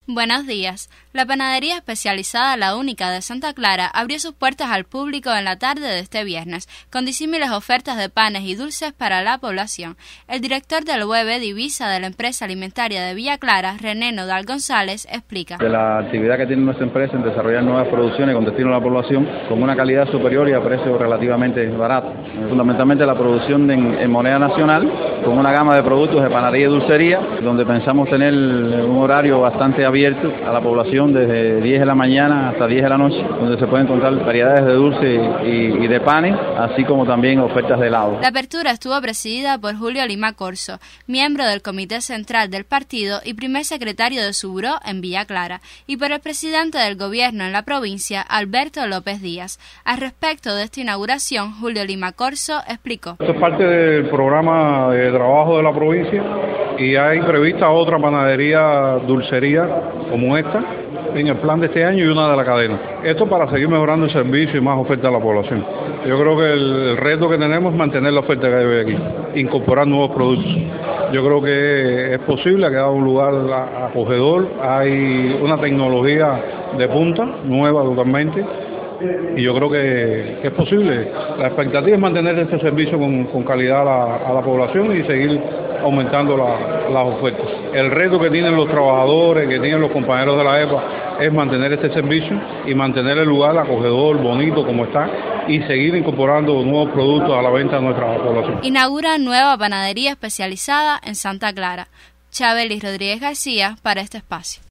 Buenos días. La panadería especializada La Única de Santa Clara abrió sus puertas al público en la tarde de este viernes, con disímiles ofertas de panes y dulces para la población. El director del UEB Divisa de la empresa alimentaria de Villa Clara, René Nodal González, explica. De la actividad que tiene nuestra empresa en desarrollar nuevas producciones con destino a la población, con una calidad superior y a precio relativamente barato. Fundamentalmente la producción en moneda nacional, con una gama de productos de panadería y dulcería, donde pensamos tener un horario bastante abierto a la población desde 10 de la mañana hasta 10 de la noche, donde se pueden encontrar variedades de dulce y de panes, así como también ofertas de helado. La apertura estuvo presidida por Julio Lima Corso, miembro del Comité Central del Partido y primer secretario de su buró en Villa Clara, y por el presidente del gobierno en la provincia, Alberto López Díaz. Al respecto de esta inauguración, Julio Lima Corso explicó. Esto es parte del programa de trabajo de la provincia y hay prevista otra panadería dulcería como esta en el plan de este año y una de la cadena. Esto para seguir mejorando el servicio y más oferta a la población. Yo creo que el reto que tenemos es mantener la oferta que hay aquí, incorporar nuevos productos. Yo creo que es posible, ha quedado un lugar acogedor, hay una tecnología de punta, nueva totalmente, y yo creo que es posible. La expectativa es mantener este servicio con calidad a la población y seguir aumentando las ofertas. El reto que tienen los trabajadores, que tienen los compañeros de la EPA, es mantener este servicio y mantener el lugar acogedor, bonito como está, y seguir incorporando nuevos productos a la venta de nuestra población. Inaugura nueva panadería especializada en Santa Clara. Chabelis Rodríguez García para este espacio.